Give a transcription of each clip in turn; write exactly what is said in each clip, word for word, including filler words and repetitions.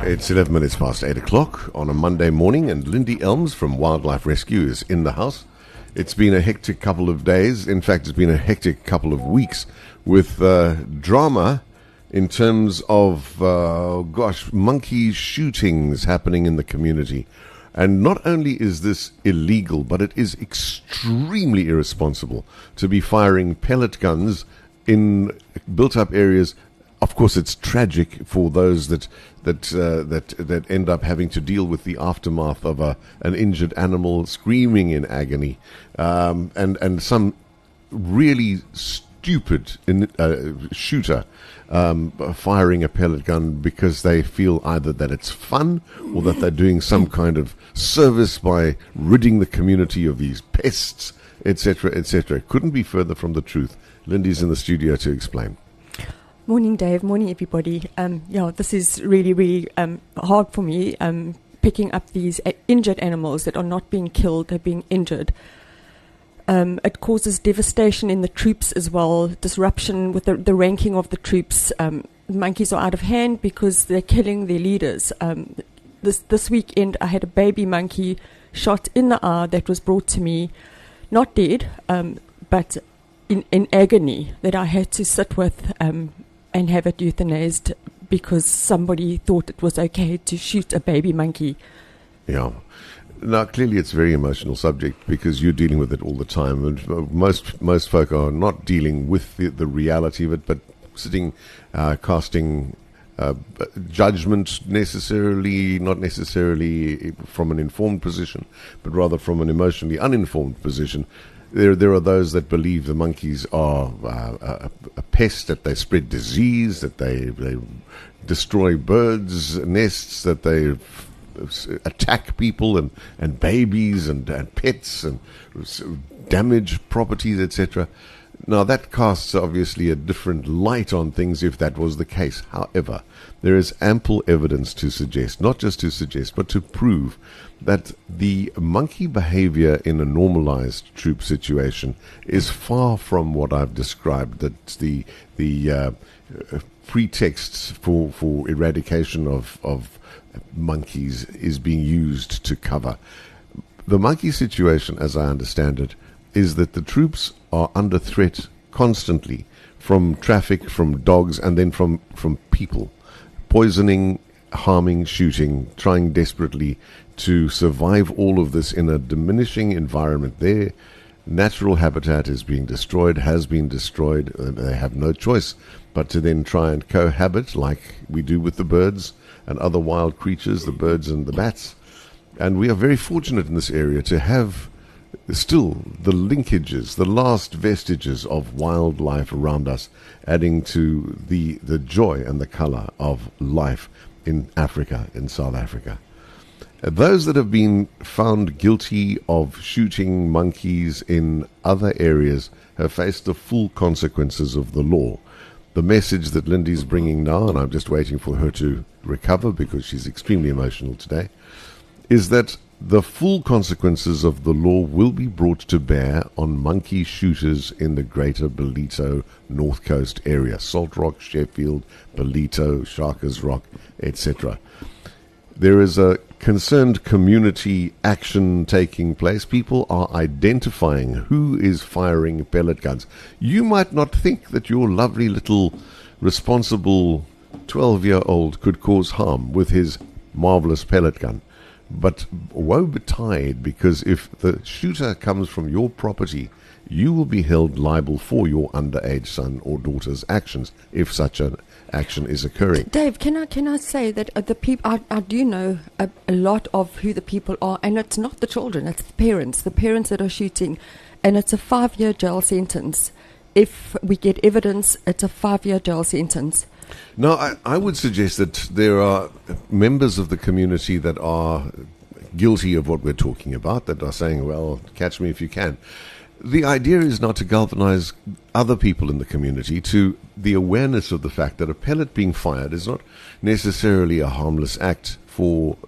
It's eleven minutes past eight o'clock on a Monday morning, and Lindy Elms from Wildlife Rescue is in the house. It's been a hectic couple of days. In fact, it's been a hectic couple of weeks with uh, drama in terms of, uh, gosh, monkey shootings happening in the community. And not only is this illegal, but it is extremely irresponsible to be firing pellet guns in built-up areas. Of course, it's tragic for those that that uh, that that end up having to deal with the aftermath of a an injured animal screaming in agony, um, and and some really stupid in, uh, shooter um, firing a pellet gun because they feel either that it's fun or that they're doing some kind of service by ridding the community of these pests, et cetera, et cetera. Couldn't be further from the truth. Lindy's in the studio to explain. Morning, Dave. Morning, everybody. Um, yeah, this is really, really um, hard for me, um, picking up these uh, injured animals that are not being killed, they're being injured. Um, it causes devastation in the troops as well, disruption with the, the ranking of the troops. Um, monkeys are out of hand because they're killing their leaders. Um, this, this weekend, I had a baby monkey shot in the eye that was brought to me, not dead, um, but in, in agony, that I had to sit with um, and have it euthanized because somebody thought it was okay to shoot a baby monkey. Yeah. Now, clearly it's a very emotional subject because you're dealing with it all the time. And most most folk are not dealing with the, the reality of it, but sitting, uh, casting uh, judgment necessarily, not necessarily from an informed position, but rather from an emotionally uninformed position. There, there are those that believe the monkeys are uh, a, a pest, that they spread disease, that they, they destroy birds' nests, that they f- attack people and, and babies and, and pets and damage properties, et cetera. Now, that casts obviously a different light on things if that was the case. However, there is ample evidence to suggest, not just to suggest, but to prove that the monkey behavior in a normalized troop situation is far from what I've described, that the the uh, pretexts for, for eradication of, of monkeys is being used to cover. The monkey situation, as I understand it, is that the troops are under threat constantly from traffic, from dogs, and then from, from people. Poisoning, harming, shooting, trying desperately to survive all of this in a diminishing environment. Their natural habitat is being destroyed, has been destroyed. And they have no choice but to then try and cohabit like we do with the birds and other wild creatures, the birds and the bats. And we are very fortunate in this area to have still the linkages, the last vestiges of wildlife around us, adding to the, the joy and the color of life in Africa, in South Africa. Those that have been found guilty of shooting monkeys in other areas have faced the full consequences of the law. The message that Lindy's bringing now, and I'm just waiting for her to recover because she's extremely emotional today, is that the full consequences of the law will be brought to bear on monkey shooters in the greater Ballito North Coast area, Salt Rock, Sheffield, Ballito, Sharkers Rock, et cetera. There is a concerned community action taking place. People are identifying who is firing pellet guns. You might not think that your lovely little responsible twelve-year-old could cause harm with his marvelous pellet gun. But woe betide, because if the shooter comes from your property, you will be held liable for your underage son or daughter's actions if such an action is occurring. Dave, can I can I say that uh, the people I, I do know a, a lot of who the people are, and it's not the children, it's the parents, the parents that are shooting, and it's a five-year jail sentence. If we get evidence, it's a five-year jail sentence. No, I, I would suggest that there are members of the community that are guilty of what we're talking about, that are saying, well, catch me if you can. The idea is not to galvanize other people in the community to the awareness of the fact that a pellet being fired is not necessarily a harmless act for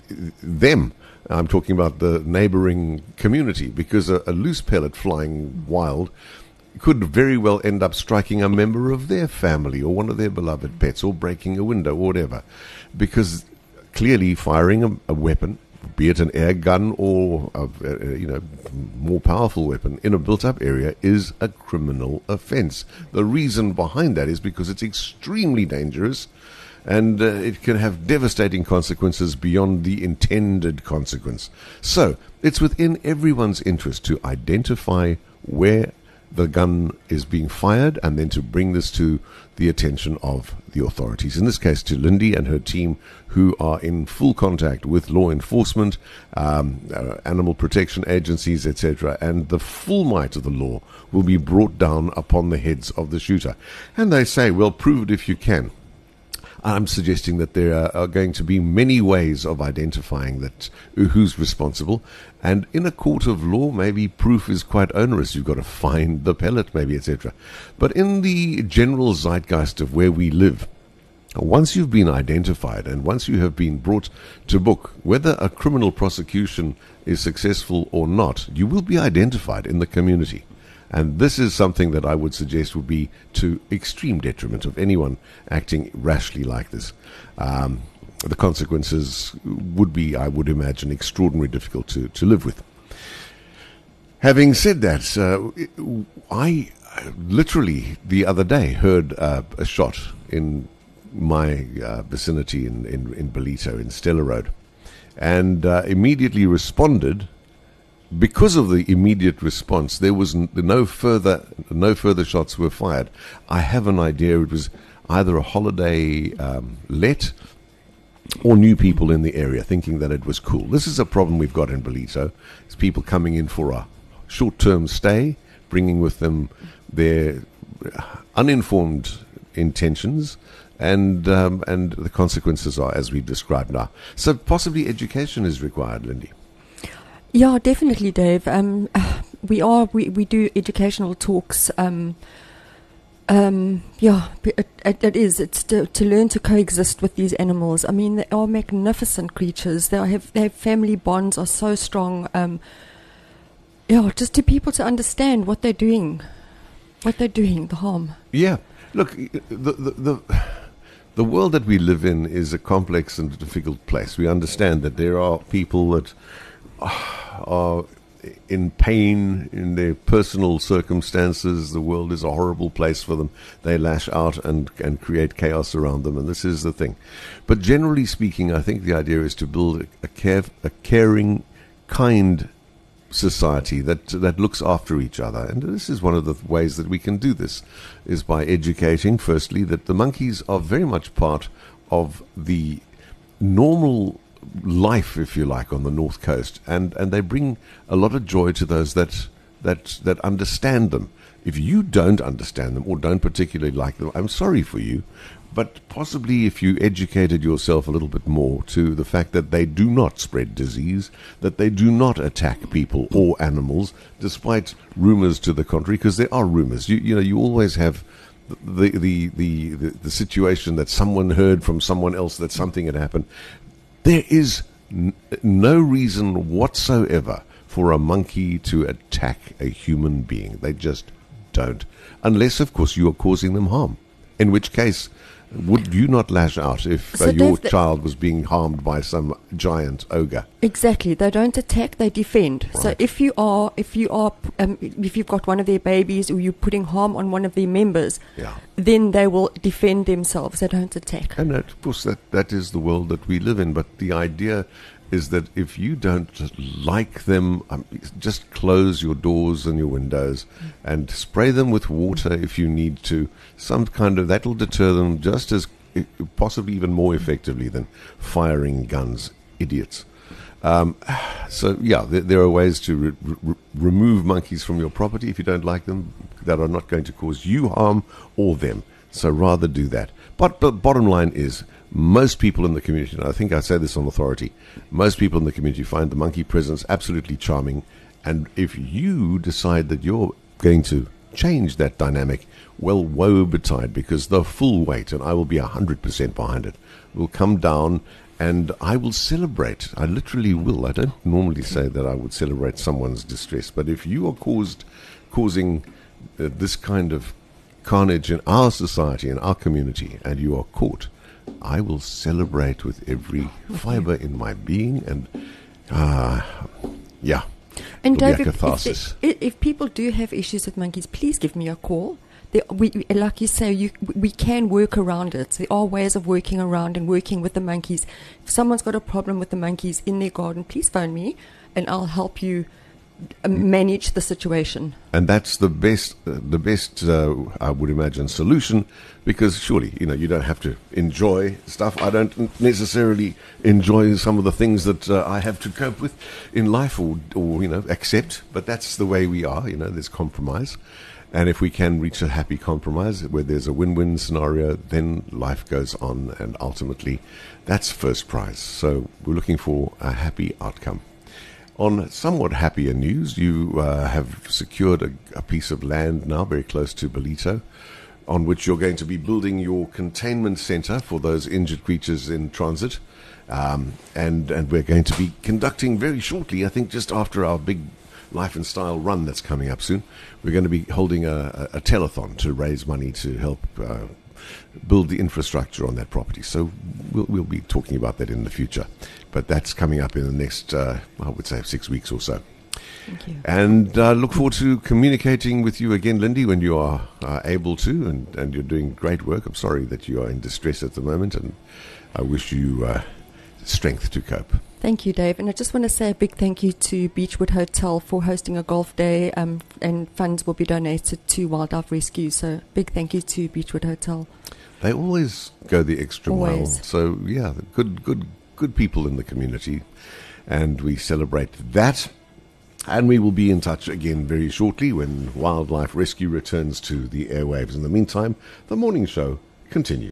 them. I'm talking about the neighboring community, because a, a loose pellet flying wild could very well end up striking a member of their family or one of their beloved pets, or breaking a window or whatever. Because clearly firing a, a weapon, be it an air gun or a, a, you know, more powerful weapon in a built-up area, is a criminal offence. The reason behind that is because it's extremely dangerous, and uh, it can have devastating consequences beyond the intended consequence. So it's within everyone's interest to identify where the gun is being fired, and then to bring this to the attention of the authorities. In this case, to Lindy and her team, who are in full contact with law enforcement, um, uh, animal protection agencies, et cetera. And the full might of the law will be brought down upon the heads of the shooter. And they say, well, prove it if you can. I'm suggesting that there are, are going to be many ways of identifying that who's responsible, and in a court of law, maybe proof is quite onerous. You've got to find the pellet, maybe, et cetera. But in the general zeitgeist of where we live, once you've been identified and once you have been brought to book, whether a criminal prosecution is successful or not, you will be identified in the community. And this is something that I would suggest would be to extreme detriment of anyone acting rashly like this. Um, the consequences would be, I would imagine, extraordinarily difficult to, to live with. Having said that, uh, I literally the other day heard uh, a shot in my uh, vicinity in, in, in Ballito, in Stella Road, and uh, immediately responded. Because of the immediate response, there was n- no further no further shots were fired. I have an idea it was either a holiday um, let or new people in the area thinking that it was cool. This is a problem we've got in Ballito. It's people coming in for a short-term stay, bringing with them their uninformed intentions, and um, and the consequences are as we've described now. So possibly education is required, Lindy. Yeah, definitely, Dave. Um, we are we, we do educational talks. Um, um, yeah, it, it, it is. It's to, to learn to coexist with these animals. I mean, they are magnificent creatures. They have their family bonds are so strong. Um, yeah, just to people to understand what they're doing, what they're doing, the harm. Yeah, look, the the. the The world that we live in is a complex and difficult place. We understand that there are people that are in pain in their personal circumstances. The world is a horrible place for them. They lash out and, and create chaos around them, and this is the thing. But generally speaking, I think the idea is to build a, care, a caring, kind society that that looks after each other. And this is one of the ways that we can do this, is by educating, firstly, that the monkeys are very much part of the normal life, if you like, on the North Coast, and and they bring a lot of joy to those that that that understand them. If you don't understand them or don't particularly like them, I'm sorry for you, but possibly if you educated yourself a little bit more to the fact that they do not spread disease, that they do not attack people or animals, despite rumors to the contrary, because there are rumors. You you know you always have the the the the, the situation that someone heard from someone else that something had happened. There is n- no reason whatsoever for a monkey to attack a human being. They just don't. Unless, of course, you are causing them harm. In which case, would you not lash out if So uh, your Dave, child was being harmed by some giant ogre? Exactly. They don't attack; they defend. So Right. if you are, if you are, um, if you've got one of their babies, or you're putting harm on one of their members, Yeah. then they will defend themselves. They don't attack. And of course, that, that is the world that we live in. But the idea is that if you don't like them, um, just close your doors and your windows and spray them with water if you need to. Some kind of, that'll deter them just as, possibly even more effectively than firing guns. Idiots. Um, so, yeah, there, there are ways to re- re- remove monkeys from your property if you don't like them, that are not going to cause you harm or them. So rather do that. But the bottom line is, most people in the community, and I think I say this on authority, most people in the community find the monkey presence absolutely charming. And if you decide that you're going to change that dynamic, well, woe betide, because the full weight, and I will be one hundred percent behind it, will come down, and I will celebrate. I literally will. I don't normally say that I would celebrate someone's distress, but if you are caused causing uh, this kind of carnage in our society, in our community, and you are caught, I will celebrate with every fiber in my being, and uh, yeah, And it'll be a David, if, catharsis. they, if people do have issues with monkeys, please give me a call. There, we, we- like you say, you, we can work around it. There are ways of working around and working with the monkeys. If someone's got a problem with the monkeys in their garden, please phone me, and I'll help you uh, manage the situation. And that's the best, uh, the best, uh, I would imagine, solution, because surely, you know, you don't have to enjoy stuff. I don't necessarily enjoy some of the things that uh, I have to cope with in life, or, or, you know, accept, but that's the way we are, you know, there's compromise. And if we can reach a happy compromise where there's a win-win scenario, then life goes on, and ultimately that's first prize. So we're looking for a happy outcome. On somewhat happier news, you uh, have secured a, a piece of land now very close to Ballito, on which you're going to be building your containment center for those injured creatures in transit. Um, and, and we're going to be conducting very shortly, I think just after our big Life and Style run that's coming up soon, we're going to be holding a, a, a telethon to raise money to help uh, build the infrastructure on that property. So we'll, we'll be talking about that in the future. But that's coming up in the next, uh, I would say, six weeks or so. Thank you. And uh, look forward to communicating with you again, Lindy, when you are uh, able to, and, and you're doing great work. I'm sorry that you are in distress at the moment, and I wish you uh, strength to cope. Thank you, Dave. And I just want to say a big thank you to Beechwood Hotel for hosting a golf day, um, and funds will be donated to Wildlife Rescue. So big thank you to Beechwood Hotel. They always go the extra mile. Always. So, yeah, good, good, good people in the community, and we celebrate that. And we will be in touch again very shortly when Wildlife Rescue returns to the airwaves. In the meantime, the morning show continues.